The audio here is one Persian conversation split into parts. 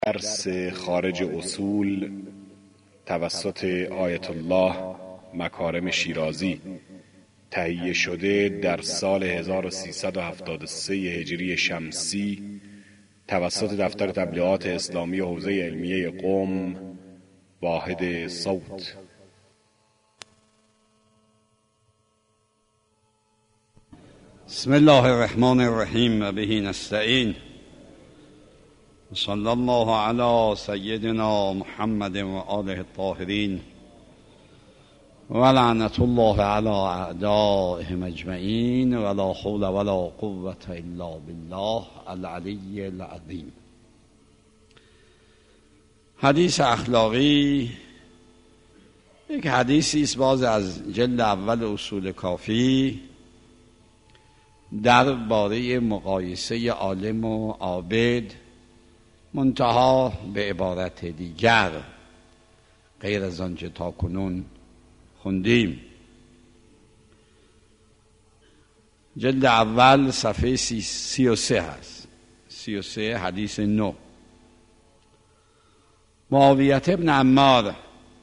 درس خارج اصول توسط آیت الله مکارم شیرازی تهیه شده در سال 1373 هجری شمسی توسط دفتر تبلیغات اسلامی حوزه علمیه قم واحد صوت. بسم الله الرحمن الرحیم و به نستعین. صلی الله علی سیدنا محمد و آله الطاهرین و لعنت الله علی اعدائهم اجمعین و لا حول ولا قوة الا بالله العلی العظیم. حدیث اخلاقی یک حدیثی است باز از جلد اول اصول کافی در باره مقایسه عالم و عابد، منتها به عبارت دیگر غیر از آنچه تاکنون خوندیم. جلد اول صفحه 33 هست، 33 حدیث 9. معاویه ابن عمار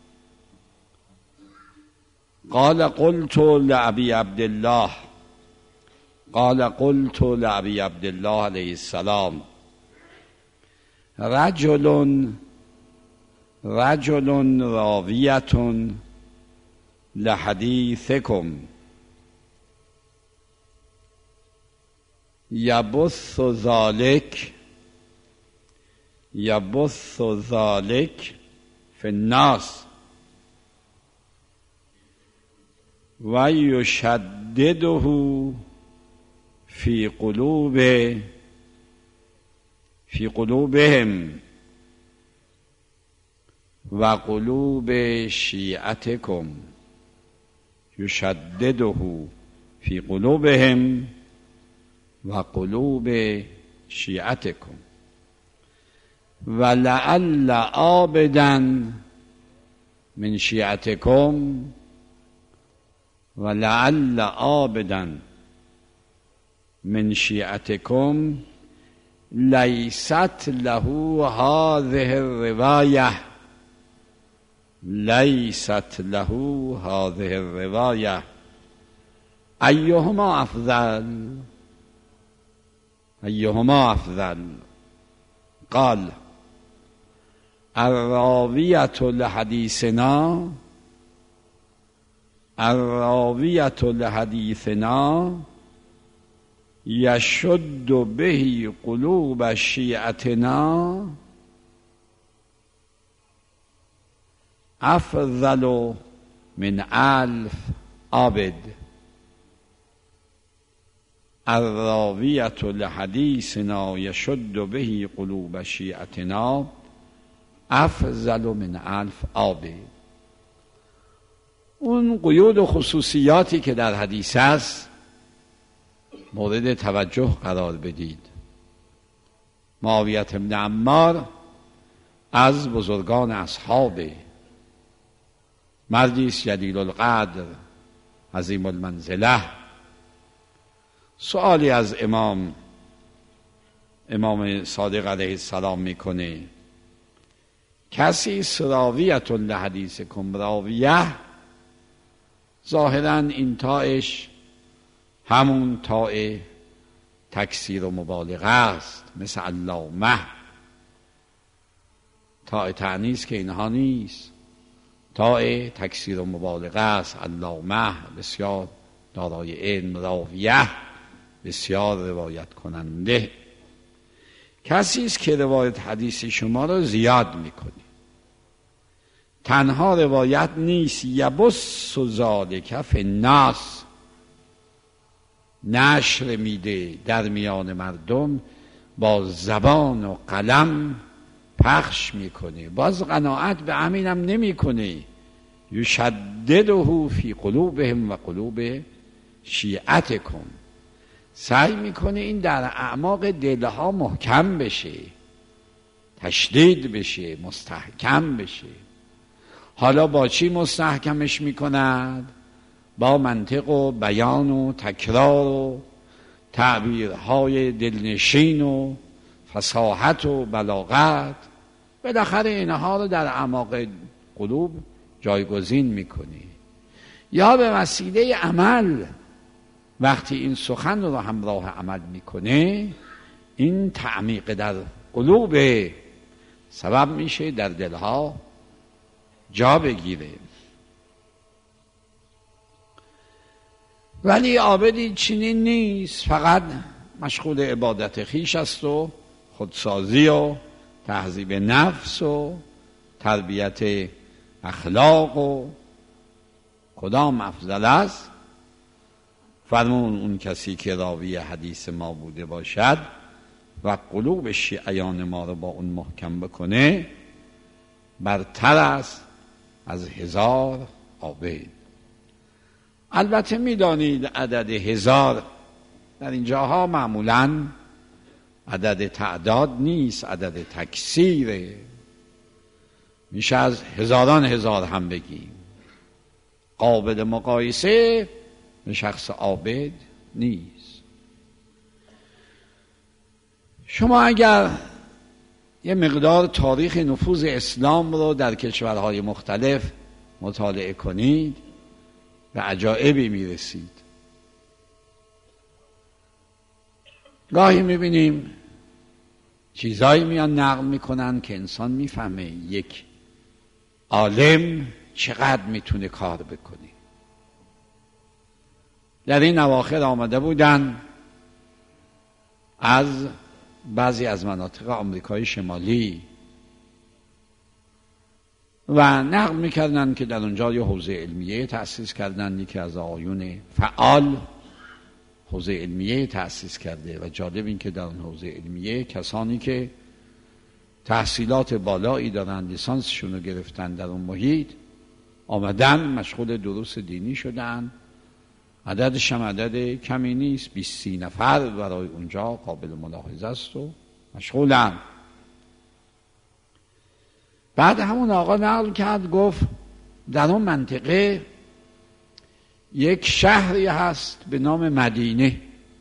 قال قلت لأبي عبد الله علیه السلام رجل راویة لحدیثکم یبث ذلک فی الناس و یشدده فی قلوبهم و قلوب شیعتکم، یشدده فی قلوبهم و قلوب شیعتکم و لعل عابدا من شیعتکم و لعل عابدا من شیعتکم لیست له هذه الرواية ایهما افضل قال الراویة لحدیثنا یشد به قلوب شیعتنا افضل من 1000 عابد. الراویة لحدیثنا یشد به قلوب شیعتنا افضل من 1000 عابد. اون قیود و خصوصیاتی که در حدیث است مورد توجه قرار بدید. معاویه بن عمار از بزرگان اصحاب، مردی است جلیل القدر، عظیم المنزله. سوالی از امام صادق علیه السلام میکنه، کسی راویة لحدیثکم، راویه ظاهرا این تاش همون تاء تکثیر و مبالغه است، مثل علامه. تاء تأنیث که اینها نیست، تاء تکثیر و مبالغه است. علامه بسیار دارای علم، راویه بسیار روایت کننده. کسی است که روایت حدیث شما را زیاد میکنه، تنها روایت نیست، یبث ذلک فی الناس، نشر میده در میان مردم، با زبان و قلم پخش میکنه. باز قناعت به همینم نمیکنه، یشدده فی قلوبهم و قلوب شیعتکم، سعی میکنه این در اعماق دلها محکم بشه، تشدید بشه، مستحکم بشه. حالا با چی مستحکمش میکند؟ با منطق و بیان و تکرار و تعبیرهای دلنشین و فصاحت و بلاغت بالاخره اینها رو در اعماق قلوب جایگزین میکنی. یا به وسیله عمل وقتی این سخن رو همراه عمل میکنه، این تعمیق در قلوب سبب میشه در دلها جا بگیره. ولی عابدی چنین نیست، فقط مشغول عبادت خویش است و خودسازی و تهذیب نفس و تربیت اخلاق و کدام افضل است. فرمون اون کسی که راوی حدیث ما بوده باشد و قلوب شیعیان ما رو با اون محکم بکنه، برتر است از 1000 عابد. البته میدانید عدد 1000 در اینجاها معمولاً عدد تعداد نیست، عدد تکثیره. میشه از هزاران هزار هم بگیم. قابل مقایسه به شخص عابد نیست. شما اگر یه مقدار تاریخ نفوذ اسلام رو در کشورهای مختلف مطالعه کنید به عجایبی میرسید. گاهی میبینیم چیزایی میان نقل میکنن که انسان میفهمه یک عالم چقدر میتونه کار بکنه. در این اواخر آمده بودن از بعضی از مناطق آمریکای شمالی و نقل میکردن که در اونجا یه حوزه علمیه تأسیس کردن. یکی از آقایون فعال حوزه علمیه تأسیس کرده و جالب این که در اون حوزه علمیه کسانی که تحصیلات بالایی دارن، لیسانسشون رو گرفتن در اون محیط، آمدن مشغول دروس دینی شدن. عددش هم عدد کمی نیست، 20-30 نفر برای اونجا قابل ملاحظه است و مشغولن. بعد همون آقا نقل کرد، گفت در اون منطقه یک شهری هست به نام مدینه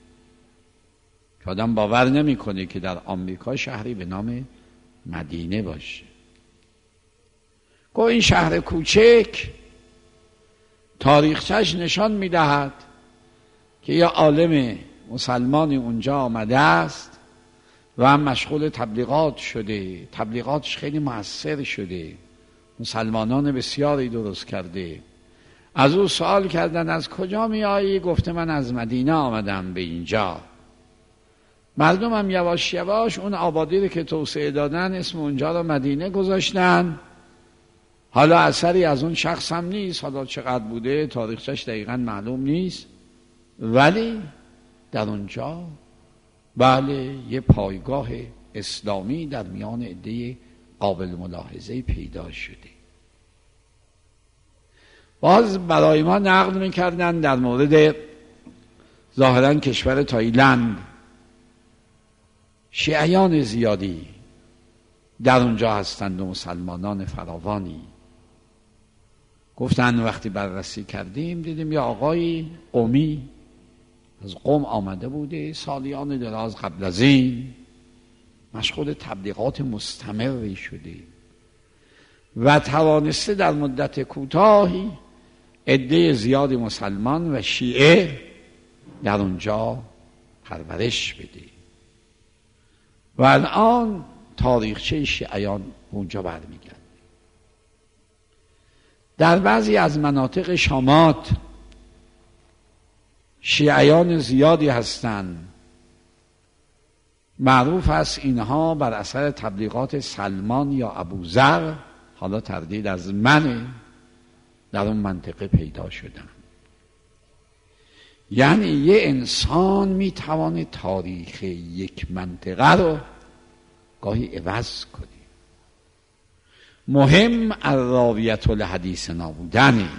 که آدم باور نمیکنه که در آمریکا شهری به نام مدینه باشه. گفت این شهر کوچک تاریخچه‌اش نشان میدهد که یه عالم مسلمانی اونجا آمده است و مشغول تبلیغات شده، تبلیغاتش خیلی مؤثر شده، مسلمانان بسیاری درست کرده. از او سوال کردن از کجا می آیی؟ گفته من از مدینه آمدم به اینجا. مردم هم یواش یواش اون آبادی رو که توسعه دادن اسم اونجا رو مدینه گذاشتن. حالا اثری از اون شخص هم نیست، حالا چقدر بوده تاریخچش دقیقا معلوم نیست، ولی در اونجا بله یه پایگاه اسلامی در میان عده قابل ملاحظه پیدا شده. باز برای ما نقل میکردن در مورد ظاهرا کشور تایلند، شیعیان زیادی در اونجا هستند و مسلمانان فراوانی. گفتن وقتی بررسی کردیم دیدیم یه آقای قومی از قم آمده بوده، سالیان دراز قبل از این مشغول تبلیغات مستمری شده و توانسته در مدت کوتاهی عده زیادی مسلمان و شیعه در اونجا پرورش بده و الان تاریخچه شیعیان اونجا برمیگرده. در بعضی از مناطق شامات شیعیان زیادی هستند. معروف است اینها بر اثر تبلیغات سلمان یا ابوذر، حالا تردید از منه، در اون منطقه پیدا شدن. یعنی یه انسان میتوانه تاریخ یک منطقه رو گاهی عوض کنه. مهم الراویت الحدیث نابودنه،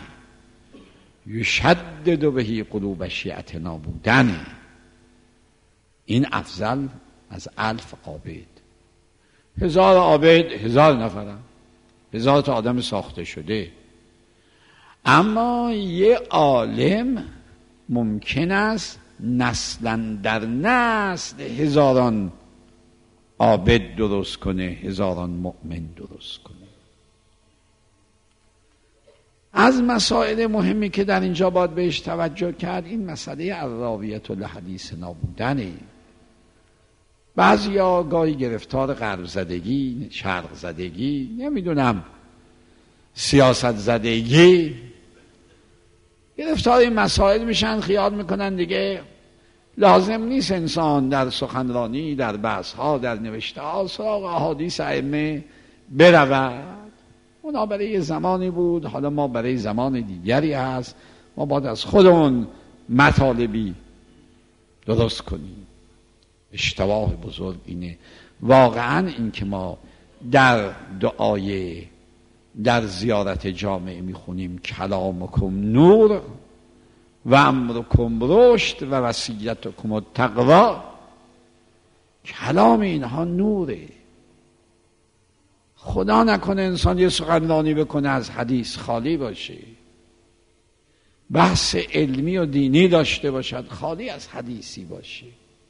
یشدد بهی قلوب شیعت نابودنه. این افضل از 1000 عابد. 1000 عابد 1000 نفرن، 1000 تا آدم ساخته شده. اما یه عالم ممکن است نسلا در نسل هزاران عابد درست کنه، هزاران مؤمن درست کنه. از مسائل مهمی که در اینجا باید بهش توجه کرد این مسئله الراویة لحدیث نابودنه. بعضیا گاهی گرفتار غرب زدگی، شرق زدگی، نمیدونم سیاست زدگی، گرفتار این مسائل میشن، خیال میکنن دیگه لازم نیست انسان در سخنرانی، در بحث‌ها، در نوشته‌ها سراغ احادیث ائمه برود. اونا برای یه زمانی بود، حالا ما برای زمان دیگری هست، ما باید از خودمون مطالبی درست کنیم. اشتباه بزرگ اینه. واقعا این که ما در دعای در زیارت جامعه میخونیم کلامکم نور و امرکم رشد و وصیتکم التقوی، کلام اینها نوره. خدا نکنه انسان یه سخنرانی بکنه از حدیث خالی باشه، بحث علمی و دینی داشته باشد خالی از حدیثی باشه.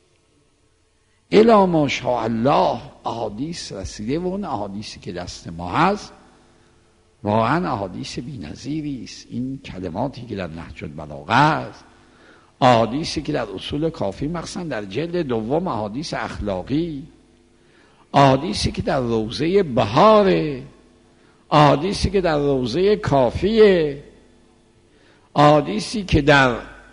الا ماشاءالله احادیث رسیده و اون احادیثی که دست ما هست واقعا احادیث بی‌نظیری است. این کلماتی که در نهج البلاغه است، احادیثی که در اصول کافی مخصوصا در جلد دوم احادیث اخلاقی، احادیثی که در روضه بهاره، احادیثی که در روضه کافیه، احادیثی که در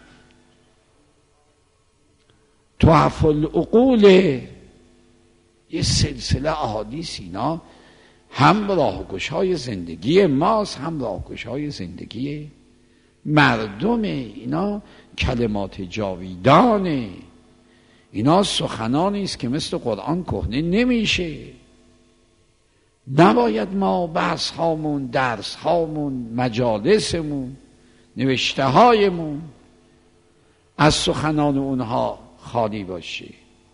تحف العقول، یه سلسله احادیث، اینا هم راهگشای زندگی ماست هم راهگشای زندگی مردمه. اینا کلمات جاویدانه، اینا سخنانی است که مثل قرآن کهنه نمیشه. نباید ما بحث هامون، درس هامون، مجالسمون، نوشته هایمون از سخنان اونها خالی باشه.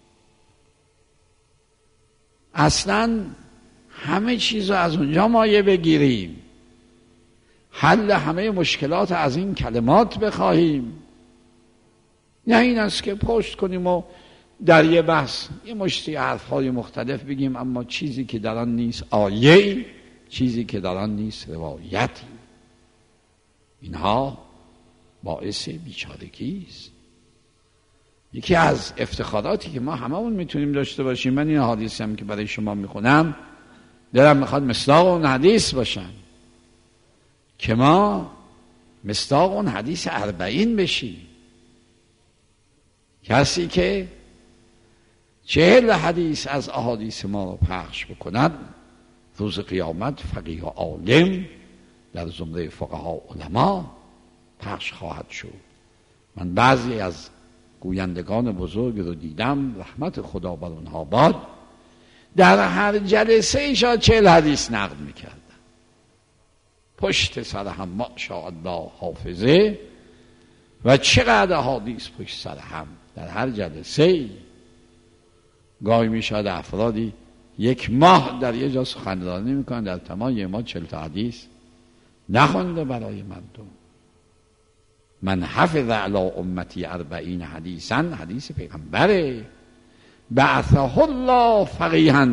اصلا همه چیز رو از اونجا مایه بگیریم، حل همه مشکلات از این کلمات بخواهیم. نه این است که پشت کنیم و در یه بحث یه مشتی حرفهای مختلف بگیم اما چیزی که در آن نیست آیه‌ای، چیزی که در آن نیست روایتی. اینها باعث بیچارگی است. یکی از افتخاراتی که ما هممون میتونیم داشته باشیم، من این حدیثی هم که برای شما میخونم دلم میخواد مصداق اون حدیث باشم، که ما مصداق اون حدیث 40 بشیم. کسی که 40 حدیث از احادیث ما رو پخش بکند روز قیامت فقیه و عالم در زمره فقها و علما پخش خواهد شد. من بعضی از گویندگان بزرگ رو دیدم، رحمت خدا بر اونها باد، در هر جلسه ایشان 40 حدیث نقل میکردن، پشت سر هم ماشاءالله حافظه، و چقدر حدیث پشت سر هم در هر جلسه. گاهی میشد افرادی 1 ماه در یه جا سخنرانی میکنن، در تمام 1 ماه 40 حدیث نخونده برای مردم. من حفظ علی امتی 40 حدیثا، حدیث پیغمبره، بعثه الله فقیها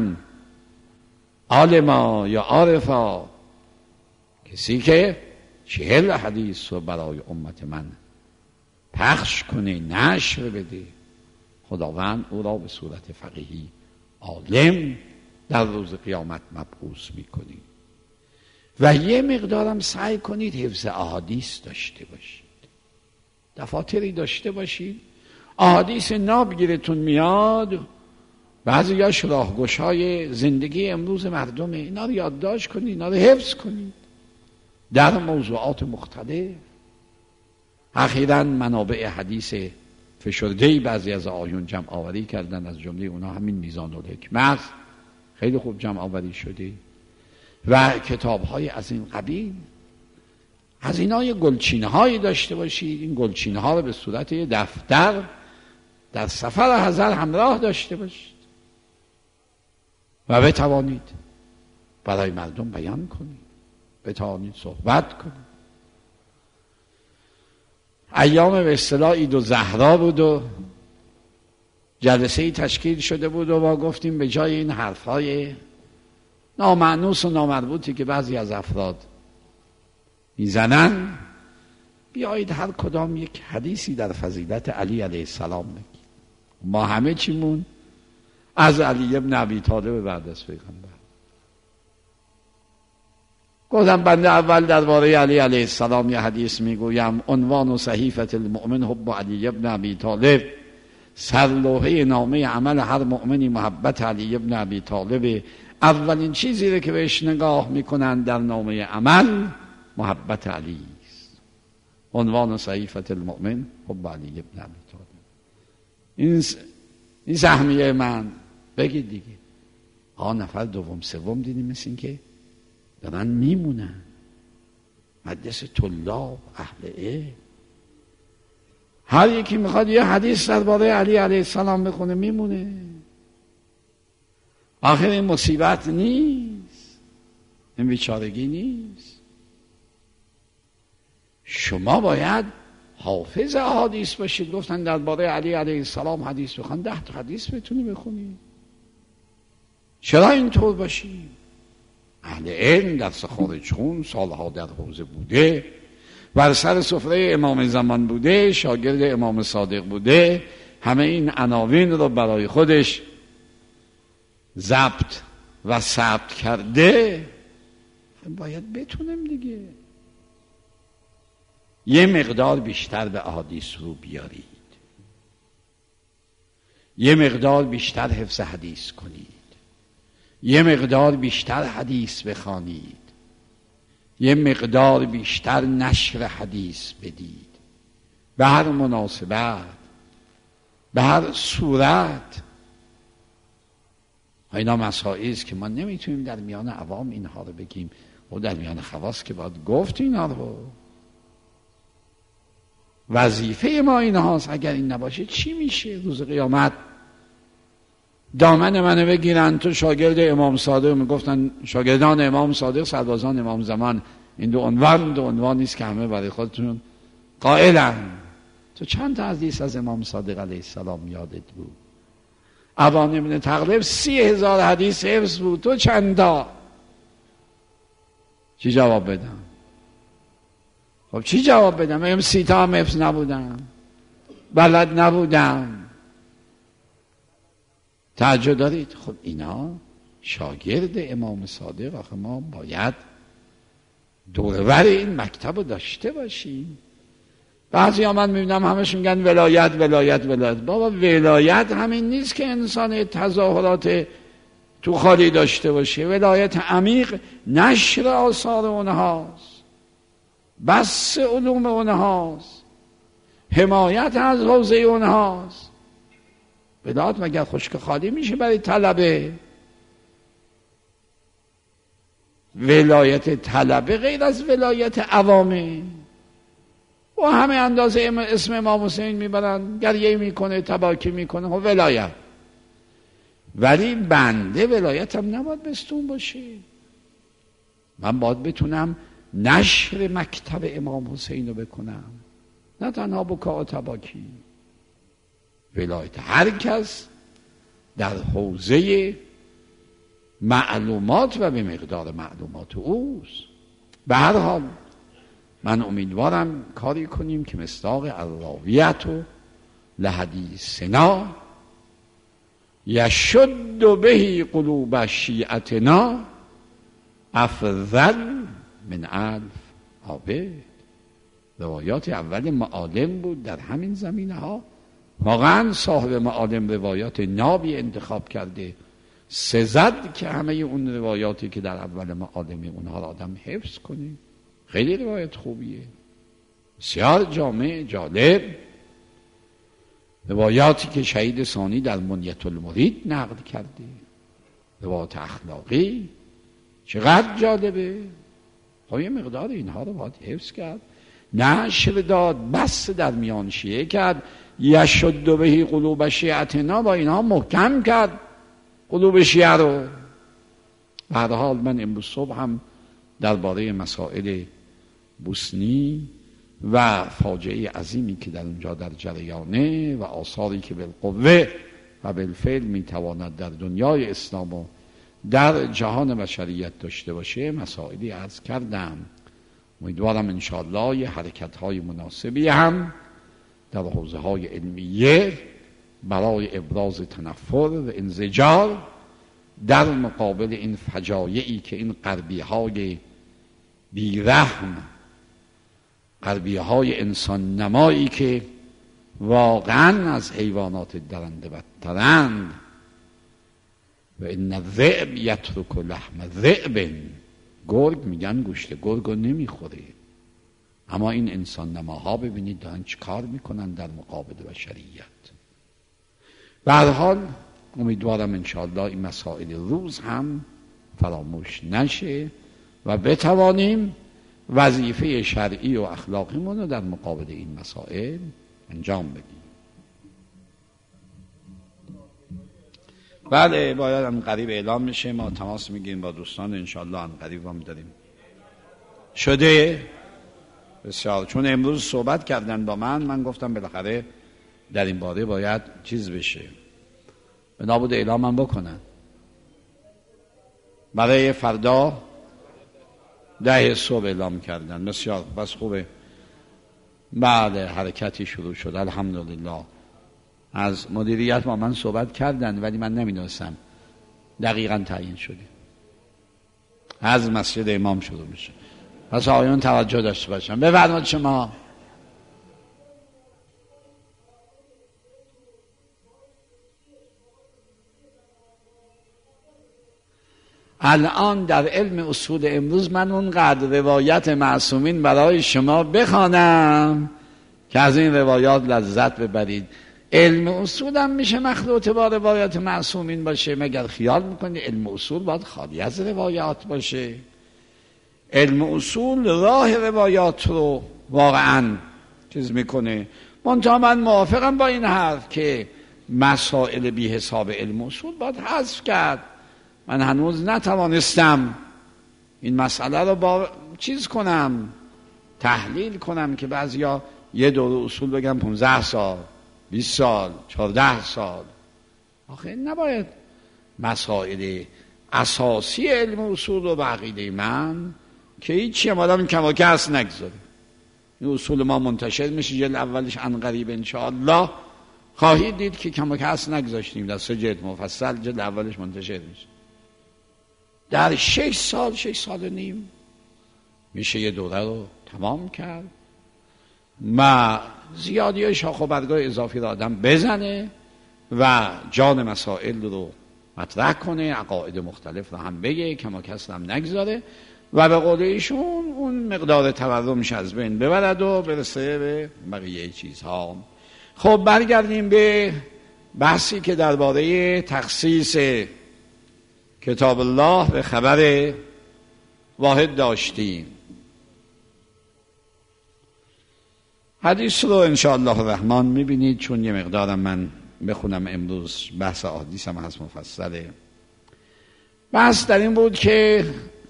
عالما یا عارفا، کسی که 40 حدیث رو برای امت من پخش کنه، نشر بده، خداوند او را به صورت فقیهی عالم در روز قیامت مبعوث میکنه. و یه مقدارم سعی کنید حفظ احادیث داشته باشید، دفاتری داشته باشید. احادیث ناب گیرتون میاد، بعضیاش راهگشای زندگی امروز مردمه، اینا رو یادداشت کنید، اینا رو حفظ کنید در موضوعات مختلف. اخیراً منابع حدیث فشرده‌ای بعضی از آیون جمع آوری کردن، از جمله اونا همین میزان الحکمه است، خیلی خوب جمع آوری شده، و کتاب‌های از این قبیل. از اینا یه گلچینه‌هایی داشته باشید، این گلچینه‌ها رو به صورت یه دفتر در سفر حضر همراه داشته باشید و بتوانید برای مردم بیان کنید، بتوانید صحبت کنید. ایام به اصطلاح عید الزهرا بود و جلسه‌ای تشکیل شده بود و ما گفتیم به جای این حرف‌های نامعنوس و نامربوطی که بعضی از افراد میزنن، بیایید هر کدام یک حدیثی در فضیلت علی علیه السلام بگیم. ما همه چیمون از علی ابن ابی طالب بعد از پیغمبر. گفتم بنده اول درباره علی علیه السلام یه حدیث میگویم. عنوان و صحیفه المؤمن حب علی ابن ابی طالب، سرلوحه نامه عمل هر مؤمنی محبت علی ابن ابی طالب. اولین چیزی رو که بهش نگاه میکنن در نامه عمل محبت علی است. عنوان و صحیفه المؤمن حب علی ابن ابی طالب. این سهمیه من. بگید دیگه. نفر دوم سوم دیدیم مثل این که دارن میمونن. مجلس طلاب اهل علم، هر یکی میخواد یه حدیث درباره علی علیه السلام بخونه میمونه. آخر این مصیبت نیست، این بیچارگی نیست. شما باید حافظ احادیث باشید. گفتن درباره علی علیه السلام حدیث بخون، 10 تا حدیث بتونی بخونی. چرا اینطور باشی؟ اهل علم در خارجخون سالها در حوزه بوده، بر سر سفره امام زمان بوده، شاگرد امام صادق بوده، همه این عناوین رو برای خودش ضبط و ثبت کرده. باید بتونم دیگه یه مقدار بیشتر به احادیث رو بیارید، یه مقدار بیشتر حفظ حدیث کنید، یه مقدار بیشتر حدیث بخوانید، یه مقدار بیشتر نشر حدیث بدید، به هر مناسبت، به هر صورت. اینا مسائلی است که ما نمیتونیم در میان عوام اینها رو بگیم و در میان خواص که باید گفت اینا رو. وظیفه ما اینهاست. اگر این نباشه چی میشه؟ روز قیامت دامن منو بگیرن تو شاگرد امام صادق. میگفتن شاگردان امام صادق سربازان امام زمان. این دو عنوان نیست که همه برای خودتون قائلن. تو چند تا حدیث از امام صادق علیه السلام یادت بود؟ ابان ابن تغلب 30,000 حدیث حفظ بود، تو چند تا؟ چی جواب بدم؟ خب چی جواب بدم؟ من 30 تا هم حفظ نبودم، بلد نبودم. تعجب دارید؟ خب اینا شاگرد امام صادق. آخه ما باید دورور این مکتب رو داشته باشیم. بعضی ها من میبینم همشون میگن ولایت ولایت ولایت. بابا ولایت همین نیست که انسان تظاهرات تو خالی داشته باشه. ولایت عمیق نشر آثار اونهاست، بس علوم اونهاست، حمایت از حوزه اونهاست. ولایت مگر خشک خالی میشه برای طلبه؟ ولایت طلبه غیر از ولایت عوامه. و همه اندازه اسم امام حسین میبرن، گریه میکنه، تباکی میکنه، خب ولایت. ولی بنده ولایتم نباید بستون باشه. من باید بتونم نشر مکتب امام حسین رو بکنم، نه تنها بکا و تباکی. ولایت هر کس در حوزه معلومات و به مقدار معلومات اوست. به هر حال من امیدوارم کاری کنیم که مصداق الراویت و لحدیثنا یشد بهی قلوب شیعتنا افضل من 1000 عابد. روایات اول معالم بود در همین زمینه ها. واقعا صاحب معالم روایات نابی انتخاب کرده، سزد که همه اون روایاتی که در اول معالم اونها را آدم حفظ کنه. خیلی روایت خوبیه، بسیار جامع، جالب. روایاتی که شهید ثانی در منیت المرید نقل کرده، روایت اخلاقی، چقدر جالبه. خب یه مقدار اینها رو باید حفظ کرد، نشر داد، بس در میان شیعه کرد. یشد بهی قلوب شیعتنا، با اینها محکم کرد قلوب شیعه رو. به هر حال من امروز صبح هم درباره مسائل بوسنی و فاجعه عظیمی که در اونجا در جریانه و آثاری که بالقوه و بالفعل میتواند در دنیای اسلام و در جهان بشریت داشته باشه مسائلی عرض کردم. امیدوارم انشاءالله یه حرکت‌های مناسبی هم در حوزه‌های علمیه برای ابراز تنفر و انزجار در مقابل این فجایعی که این غربی‌های بیرحم، غربی‌های انسان نمایی که واقعا از حیوانات درنده بدترند و این الذئب یترک لحم ذئب، گرگ میگن گوشت گرگو نمیخوره، اما این انسان نماها ببینید دارن چه کار میکنن در مقابل بشریت. به هر حال امیدوارم انشاءالله این مسائل روز هم فراموش نشه و بتوانیم وظیفه شرعی و اخلاقیمون رو در مقابل این مسائل انجام بدیم. بله باید هم قریب اعلام میشه، ما تماس میگیم با دوستان انشاءالله هم قریب هم داریم شده بسیار، چون امروز صحبت کردن با من گفتم بالاخره در این باره باید چیز بشه، بنابود اعلام هم بکنن برای فردا 10 صبح اعلام کردن. بسیار بس خوبه. بعد حرکتی شروع شد الحمدلله. از مدیریت با من صحبت کردن ولی من نمیدونستم دقیقاً تعیین شده، از مسجد امام شروع میشه، پس آقایون توجه داشته باشن. بفرمایید شما. الان در علم اصول امروز من اونقدر روایت معصومین برای شما بخوانم که از این روایات لذت ببرید. علم اصول هم میشه مخلوط با روایت معصومین باشه؟ مگر خیال میکنی علم اصول باید خالی از روایات باشه؟ علم اصول راه روایات رو واقعا چیز میکنه. منتها من موافقم با این حرف که مسائل بی حساب علم اصول باید حذف کرد. من هنوز نتوانستم این مسئله رو با چیز کنم، تحلیل کنم که بعضیا یه دور اصول بگم 15 سال 20 سال 14 سال. آخه نباید مسائل اساسی علم اصول رو به عقیده من که هیچی هم آدم کم و کس نگذاره. این اصول ما منتشر میشه، جلد اولش عنقریب انشاءالله خواهید دید که کم و کس نگذاشتیم، در 3 جلد مفصل جلد اولش منتشر میشه. در 6 سال 6 سال و نیم میشه یه دوره رو تمام کرد و زیادی شاخ و برگای اضافی رو آدم بزنه و جان مسائل رو مطرح کنه، عقاید مختلف رو هم بگه، کم و کس هم نگذاره و به قول ایشون اون مقدار تورمش از بین ببرد و برسه به بقیه چیزها. خب برگردیم به بحثی که درباره تخصیص کتاب الله به خبر واحد داشتیم. حدیث رو انشاءالله الرحمن میبینید، چون یه مقدارم من بخونم امروز بحث احادیث هم هست مفصله. بحث در این بود که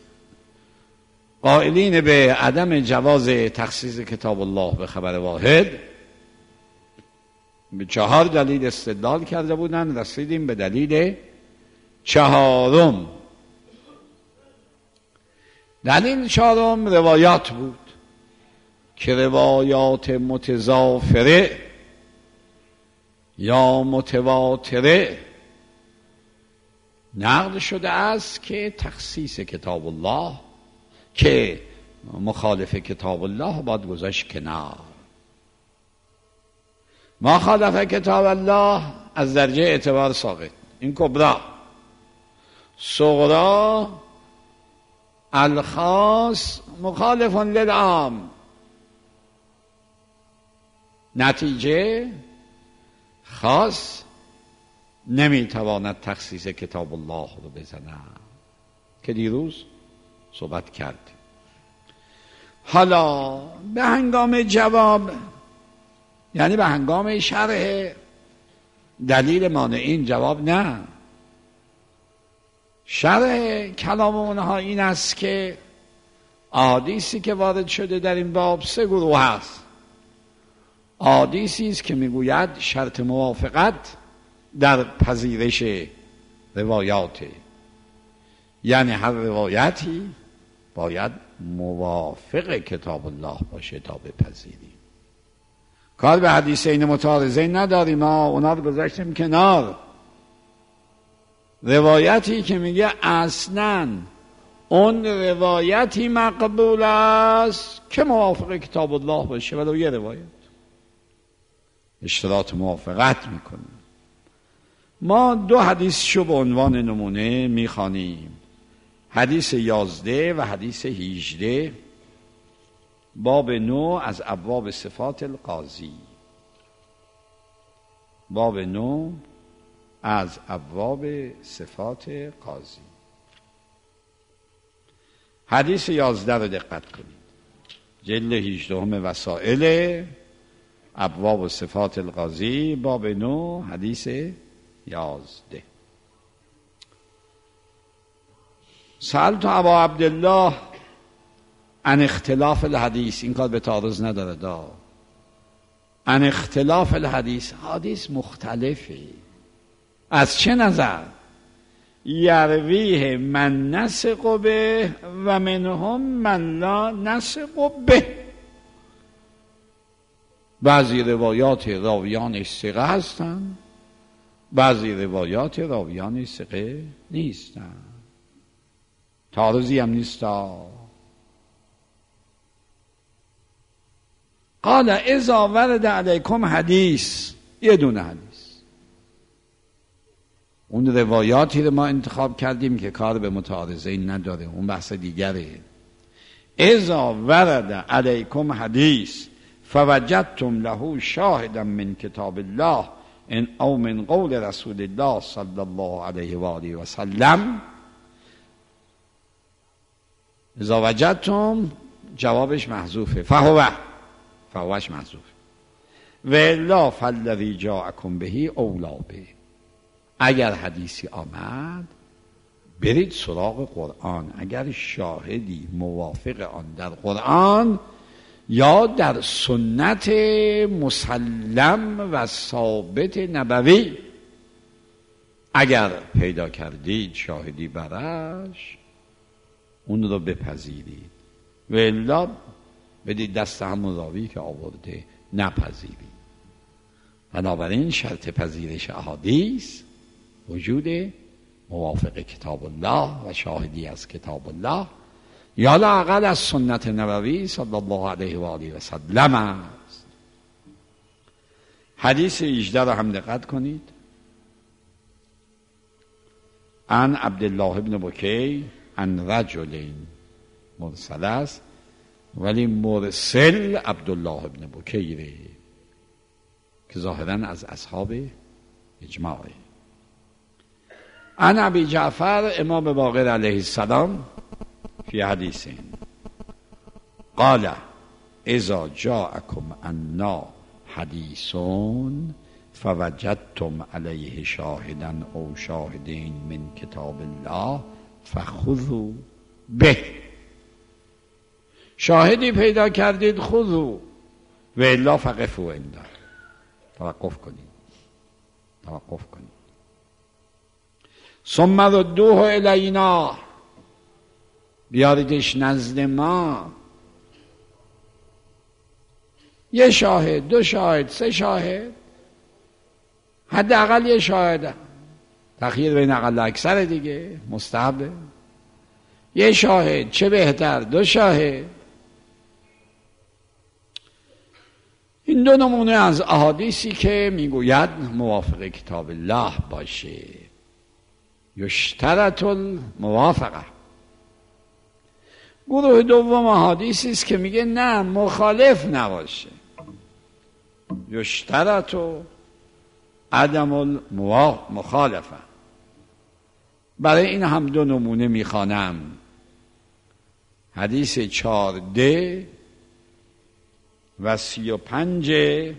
قائلین به عدم جواز تخصیص کتاب الله به خبر واحد به 4 دلیل استدلال کرده بودن. رسیدیم به دلیل 4. دلیل 4 روایات بود که روایات متضافره یا متواتره نقل شده است که تخصیص کتاب الله که مخالف کتاب الله باید گذاشت کنار. ما خالف کتاب الله از درجه اعتبار ساقط، این کبرا. صغرا الخاص مخالف للعام، نتیجه خاص نمیتواند تخصیص کتاب الله رو بزنه که دیروز صحبت کرد. حالا به هنگام جواب، یعنی به هنگام شرح دلیل مانعین جواب نه، شرح کلام اونها این است که احادیثی که وارد شده در این باب 3 گروه هست. احادیثی است که میگوید شرط موافقت در پذیرش روایات، یعنی هر روایتی باید موافق کتاب الله باشه تا بپذیریم. کار به حدیثین متعارضین نداریم، ما اونا رو گذاشتیم کنار. روایتی که میگه اصلاً اون روایتی مقبول است که موافق کتاب الله باشه، ولو یه روایت اشتراط موافقت میکنیم. ما 2 حدیث شو به عنوان نمونه میخوانیم، حدیث 11 و حدیث 18، باب 9 از ابواب صفات القاضی. باب 9 از ابواب صفات قاضی. حدیث 11 رو دقت کنید، جلد 18 وسائل ابواب صفات القاضی، باب 9 حدیث 11. سألت ابا عبدالله عن اختلاف الحدیث، این کار به تعارض نداره دا، عن اختلاف الحدیث، حدیث مختلفه. از چه نظر؟ یرویه من نسق به و منهم من لا نسق به. بعضی روایات راویانش ثقه هستند، بعضی روایات راویانش ثقه نیستند. تعارضی هم نیستا. قال اذا ورد علیکم حدیث، یه دونه حدیث، اون روایاتی رو ما انتخاب کردیم که کار به متعارضین نداره، اون بحث دیگره. اذا ورد علیکم حدیث فوجدتم له شاهدا من کتاب الله او من قول رسول الله صلی الله علیه و آله و سلم. اذا وجدتم جوابش محذوفه، فهوش محذوف، و الا فالذی جاءکم بهی اولا به. اگر حدیثی آمد برید سراغ قرآن، اگر شاهدی موافق آن در قرآن یا در سنت مسلم و ثابت نبوی اگر پیدا کردید شاهدی برش، اون رو بپذیرید، و الا بدید دست همون راوی که آورده نپذیرید. بنابراین شرط پذیرش احادیث وجود موافق کتاب الله و شاهدی از کتاب الله یا لااقل از سنت نبوی صلی الله علیه و آله و سلم است. حدیث 18 رو هم دقت کنید. عن عبدالله ابن بکی عن رجل، مرسل است ولی مرسل عبدالله ابن بکیره که ظاهرا از اصحاب اجماعه. عن ابی جعفر امام باقر علیه السلام فی حدیثین قال اذا جاءکم عنا حدیثون فوجدتم علیه شاهدا او شاهدین من کتاب الله فخذوا به. شاهدی پیدا کردید خذوا و الا فقفوا عنده، توقف کنید. ثم ردوه الینا، بیاریدش نزد ما. یه شاهد، 2 شاهد، 3 شاهد، حداقل یه شاهد، تخییر بین اقل اکثر دیگه مستحبه. یه شاهد چه بهتر، 2 شاهد. این 2 نمونه از احادیثی که میگوید موافق کتاب الله باشه. یشترط الموافقه. گروه دوم احادیثی است که میگه نه مخالف نباشه. یشترط عدم المخالفه. برای این هم 2 نمونه میخوانم. حدیث 14 و 35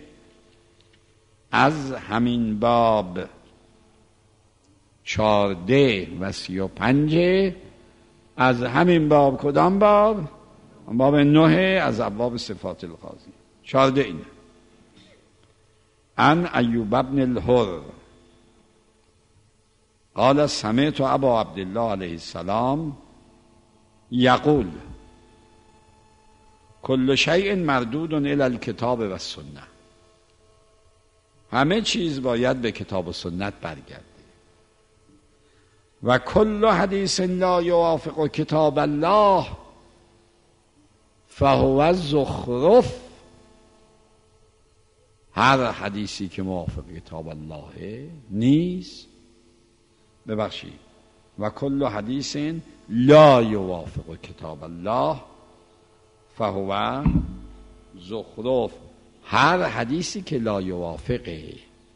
از همین باب، 14 و 35 از همین باب. کدام باب؟ باب 9 از ابواب صفات القاضی. 14 اینه. عن ایوب بن الحر قال سمعت ابا عبدالله علیه السلام یقول کل شیء مردود الی الکتاب و السنه، همه چیز باید به کتاب و سنت برگرده. و کل حدیث لا یوافق کتاب الله فهو زخرف، هر حدیثی که موافق کتاب الله نیست، ببخشید، و کل حدیث لا یوافق کتاب الله فهو زخرف، هر حدیثی که لا یوافقه،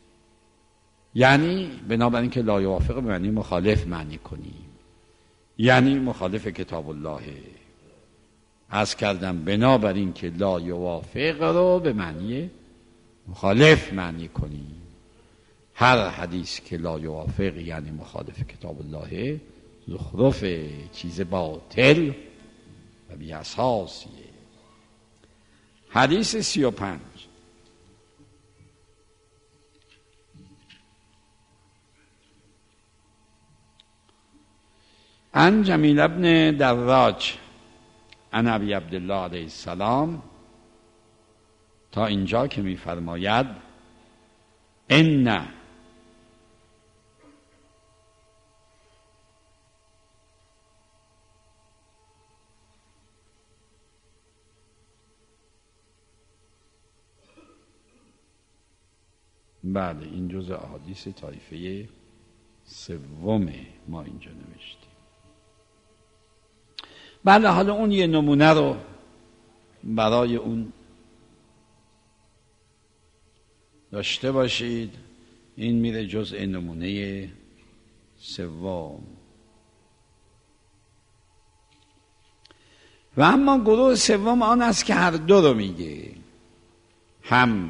یعنی بنابراین که لا یوافقه به معنی مخالف معنی کنیم، یعنی مخالف کتاب الله. عرض کردم بنابراین که لا یوافق رو به معنی مخالف معنی کنیم، هر حدیث که لا یوافق یعنی مخالف کتاب الله زخرف، چیز باطل و بی اساسیه. حدیث 35 عن جمیل ابن دراج عن ابی عبدالله علیه السلام، تا اینجا که می‌فرماید ان بله این جزء احادیث طایفه سومه ما اینجا نوشتیم. بله حالا اون یه نمونه رو برای اون داشته باشید، این میره جزء نمونه سوم. و اما گروه سوم آن است که هر دو رو میگه، هم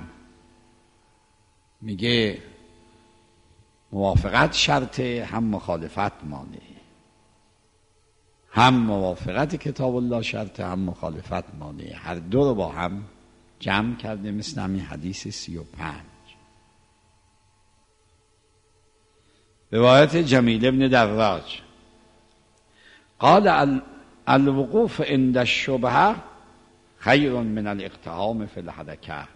میگه موافقت شرطه، هم مخالفت مانعه، هم موافقت کتاب الله شرطه، هم مخالفت مانعه، هر دو رو با هم جمع کرده، مثل همین حدیث 35. روایت جمیل ابن دراج قال الوقوف عند الشبهه خیر من الاقتحام فی الحرکه،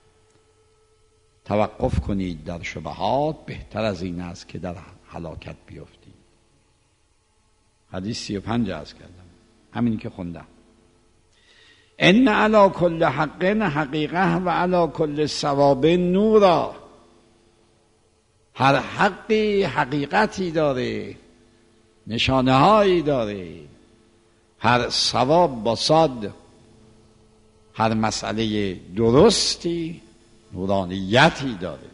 توقف کنید در شبهات بهتر از این است که در هلاکت بیفتید. حدیث 35 عرض کردم، همین که خوندم. ان علی کل حق حقیقه و علی کل صواب نورا، هر حقی حقیقتی داره، نشانه هایی داره، هر صواب با صاد، هر مسئله درستی نورانیتی داره.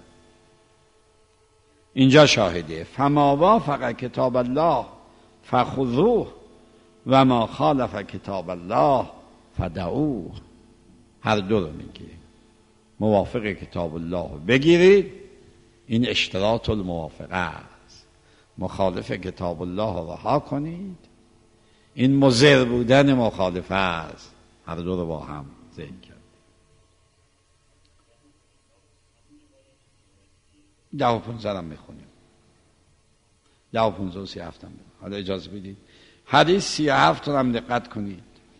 اینجا شاهده فما وافق کتاب الله فخذوه و ما خالف کتاب الله فدعوه، هر دو رو میگه، موافق کتاب الله بگیرید، این اشتراط الموافقه است، مخالف کتاب الله رها کنید، این مضر بودن مخالفه است. هر دو رو با هم ذکر کرد. 10 و 15 هم میخونیم، 10 و 15 و 37 هم. حالا اجازه بدید حدیث 37 رو هم دقت کنید.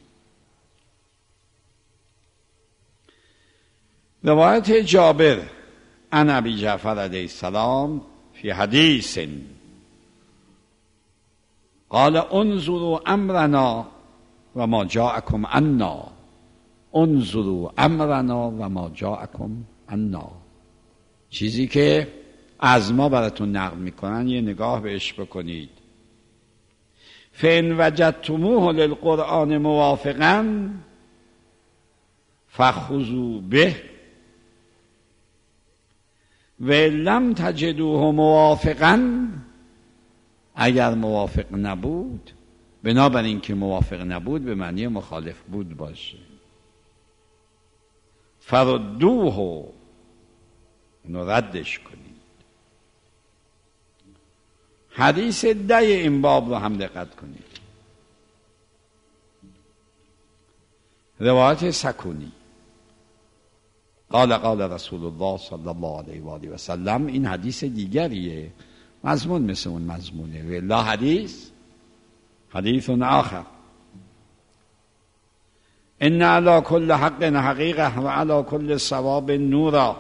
روایت جابر عن ابی جعفر علیه السلام فی حدیث قال انظروا امرنا و ما جاءکم عنا، انظروا امرنا و ما جاءکم عنا، چیزی که از ما براتون نقل میکنن یه نگاه بهش بکنید. فان وجدتموه للقرآن موافقا فخذوا به و لم تجدوه موافقا، اگر موافق نبود، بنابراین که موافق نبود به معنی مخالف بود باشه، فردوه، اینو ردش کنید. حدیث 10 این باب رو هم دقت کنید. روایت سکونی قال رسول الله صلی الله علیه و آله و سلم، این حدیث دیگریه، مضمون مثل اون مضمونه، والله حدیث آخر. ان علی کل حق حقیقه و علی کل صواب نورا،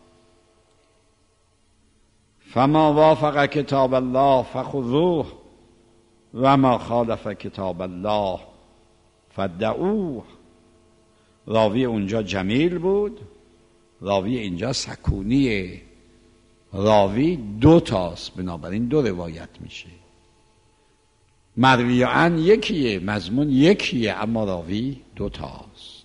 فما وافق کتاب الله فخذوه و ما خالف کتاب الله فدعوه. راوی اونجا جمیل بود، راوی اینجا سکونیه. راوی 2 تاست، بنابراین 2 روایت میشه. مروی عن یکیه، مضمون یکیه، اما راوی 2 تاست.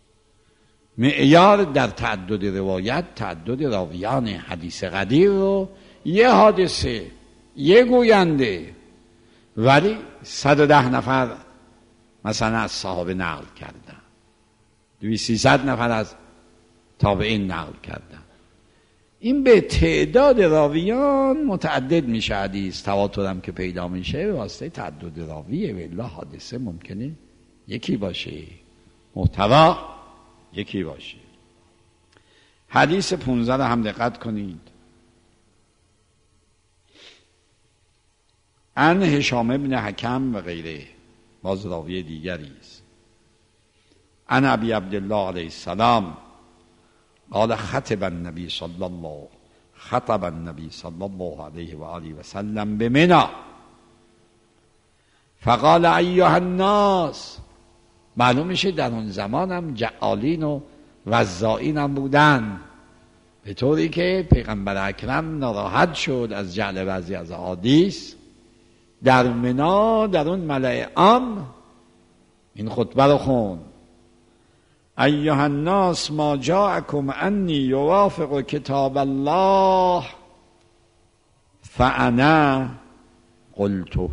معیار در تعدد روایت تعدد راویان. حدیث قدیر رو یه حادثه، یه گوینده، ولی 110 نفر مثلا از صحابه نقل کردن، 200-300 نفر از تابعین نقل کردن. این به تعداد راویان متعدد میشه حدیث. تواتر هم که پیدا میشه به واسطه تعدد راویه، و الا حادثه ممکنه یکی باشه، محتوا یکی باشه. حدیث 15 هم دقت کنید. عن هشام ابن حکم و غیره، باز راوی دیگری است. عن ابی عبدالله علیه السلام قال خطب النبی صلی الله علیه و آله و سلم بمنی فقال ایها الناس. معلوم میشه در اون زمان هم جعالین و وزائین هم بودن، به طوری که پیغمبر اکرم ناراحت شد از جعل بعضی از احادیث. در منا در اون ملأ عام این خطبه رو خون: ایها الناس ما جاءکم انی یوافق کتاب الله فانا قلته.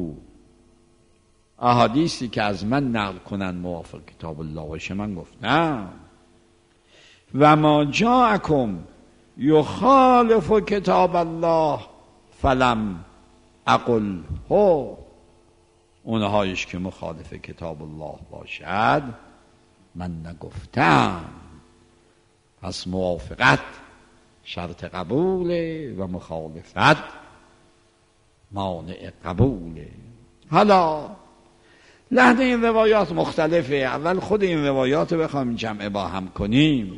احادیثی که از من نقل کنن موافق کتاب الله باشه من گفتم. و ما جاءکم یخالف کتاب الله فلم اقل هو. اونهایش که مخالف کتاب الله باشد من نگفتم. پس موافقت شرط قبوله و مخالفت مانع قبوله. حالا لحن این روایات مختلفه. اول خود این روایات رو بخوایم جمع با هم کنیم،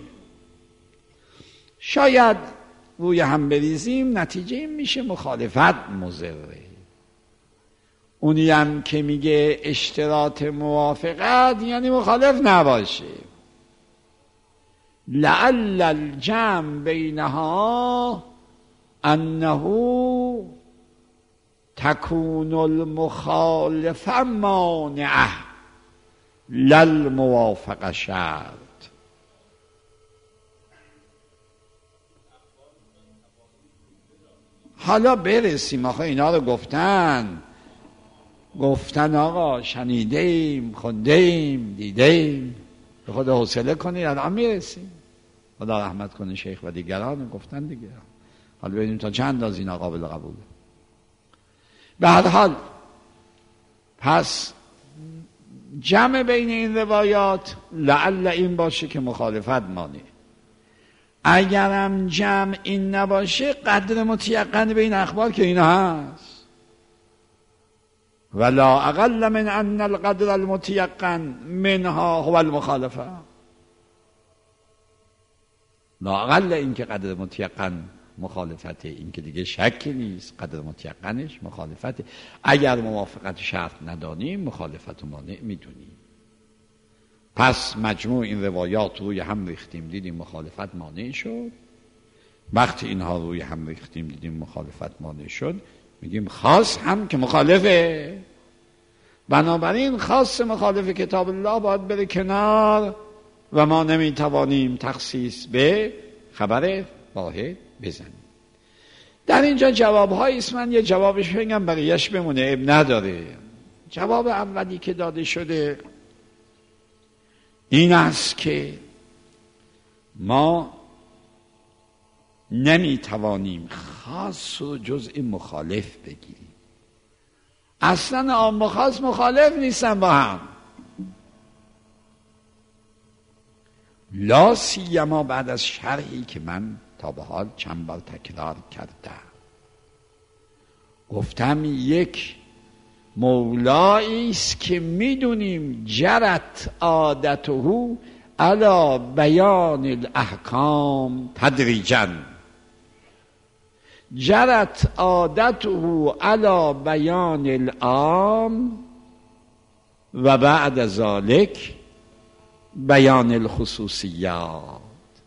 شاید روی هم بریزیم، نتیجه میشه مخالفت مضره. اونی هم که میگه اشتراط موافقت یعنی مخالف نباشه. لعل الجمع بینها انه تكون المخالفه مانعه للموافقه شرط. حالا برسیم. آخه اینا رو گفتن آقا شنیدیم، خوندیم، دیدیم. به خدا حوصله کنید الان میرسیم. خدا رحمت کنه شیخ و دیگران گفتن دیگه. حالا ببینیم تا چند اندازه اینا قابل قبوله. به هر حال پس جمع بین این روایات لعل این باشه که مخالفت مانع. اگرم جمع این نباشه قدر متیقن بین اخبار که این هست. ولا اقل من ان القدر المتيقن منها هو المخالفه. لا اقل این که قدر متيقن مخالفته، این که دیگه شکی نیست، قدر متيقنش مخالفته. اگر موافقت شرط ندانیم مخالفت و مانع میدونیم. پس مجموع این روایات روی هم ریختیم دیدیم مخالفت مانع شد. وقتی اینها روی هم ریختیم دیدیم مخالفت مانع شد، میگیم خاص هم که مخالفه. بنابراین خاص مخالف کتاب الله باید بره کنار و ما نمیتوانیم تخصیص به خبر واحد بزنیم. در اینجا جواب‌های است. من یه جوابش بگم بقیه‌اش بمونه، اب نداره. جواب اولی که داده شده این است که ما نمیتوانیم خاص و جزء مخالف بگیریم. اصلا عام و خاص مخالف نیستن با هم، لا سیما بعد از شرحی که من تا به حال چند بار تکرار کردم. گفتم یک مولایی است که میدونیم جرت عادته علی بیان الاحکام تدریجا، جرت عادته علی بیان العام و بعد ذلك بیان الخصوصیات.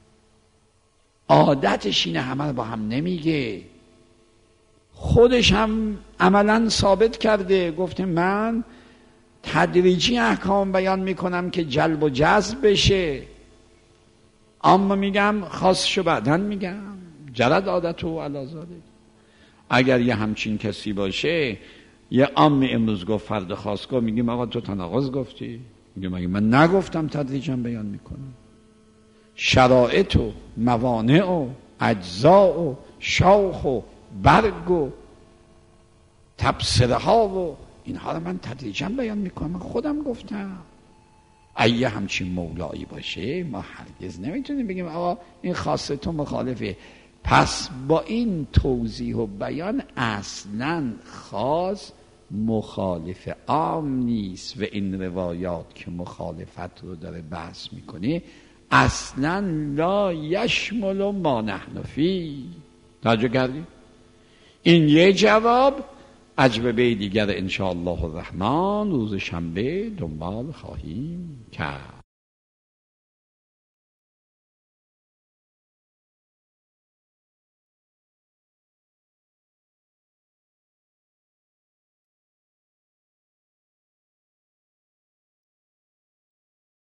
عادتش اینه، همه رو با هم نمیگه، خودش هم عملا ثابت کرده، گفته من تدریجی احکام بیان میکنم که جلب و جذب بشه، اما میگم خاصشو بعدن میگم، جرد عادت و علی ذلک. اگر یه همچین کسی باشه، یه عام امروز گفت فرد خاص گفت، میگیم آقا تو تناقض گفتی، میگیم اگه من نگفتم تدریجا بیان میکنم، شرایط و موانع و اجزا و شاخ و برگ و تبصره ها و اینها رو من تدریجا بیان میکنم، من خودم گفتم. اگه همچین مولایی باشه ما هرگز نمیتونیم بگیم آقا این خاصه تو مخالفه. پس با این توضیح و بیان اصلا خاص مخالف عام نیست و این روایات که مخالفت رو داره بحث میکنه اصلا لا یشمل ما نحن فی. توجه کردی؟ این یه جواب. اجوبه دیگر انشاءالله الرحمن روز شنبه دنبال خواهیم کرد.